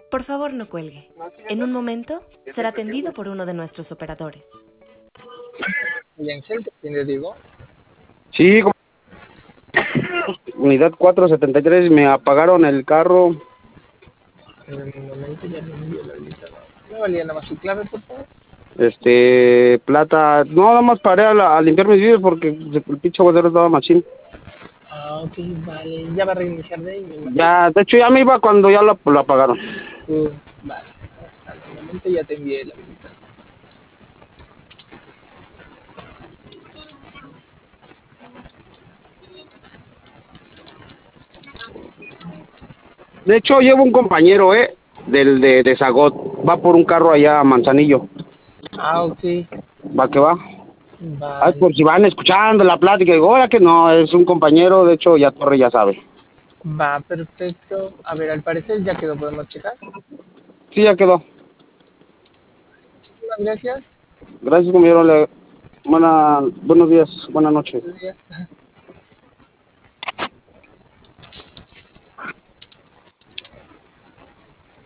Por favor, no cuelgue. En un momento será atendido por uno de nuestros operadores. Bien, ¿quién digo? Sí, unidad 473, me apagaron el carro. En un momento ya me envío la habilitador. ¿Me valía nada más su clave, por favor? Plata. No, nada más paré a limpiar mis vidrios porque el pinche aguadero estaba machín. Ah, ok, vale. Ya va a reiniciar de ahí, me imagino. Ya, de hecho ya me iba cuando ya lo apagaron. Vale. Al momento ya te envié la habilitador. De hecho llevo un compañero, de Zagot. Va por un carro allá a Manzanillo. Ah, ok. Va que va. Ay, Vale. por si van escuchando la plática, digo, ahora que no, es un compañero, de hecho ya Torre ya sabe. Va, perfecto. A ver, al parecer ya quedó, podemos checar. Sí, ya quedó. Muchísimas gracias. Gracias, compañero. Buenos días, buenas noches. Buenos días.